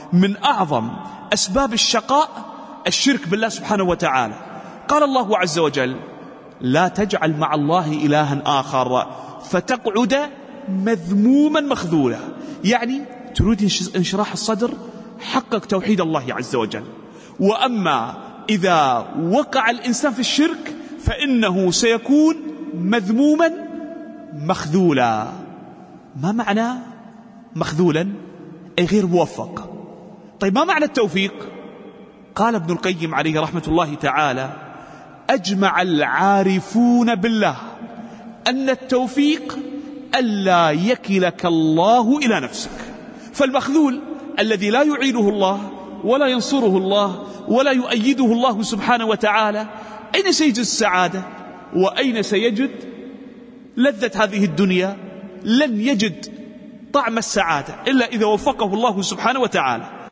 من أعظم أسباب الشقاء الشرك بالله سبحانه وتعالى. قال الله عز وجل: لا تجعل مع الله إلها آخر فتقعد مذموما مخذولا. يعني تريد انشراح الصدر، حقق توحيد الله عز وجل. وأما إذا وقع الإنسان في الشرك فإنه سيكون مذموما مخذولا. ما معنى مخذولا؟ أي غير موفق. طيب ما معنى التوفيق؟ قال ابن القيم عليه رحمة الله تعالى: أجمع العارفون بالله أن التوفيق ألا يكلك الله إلى نفسك. فالمخذول الذي لا يعينه الله ولا ينصره الله ولا يؤيده الله سبحانه وتعالى، أين سيجد السعادة؟ وأين سيجد لذة هذه الدنيا؟ لن يجد طعم السعادة إلا إذا وفقه الله سبحانه وتعالى.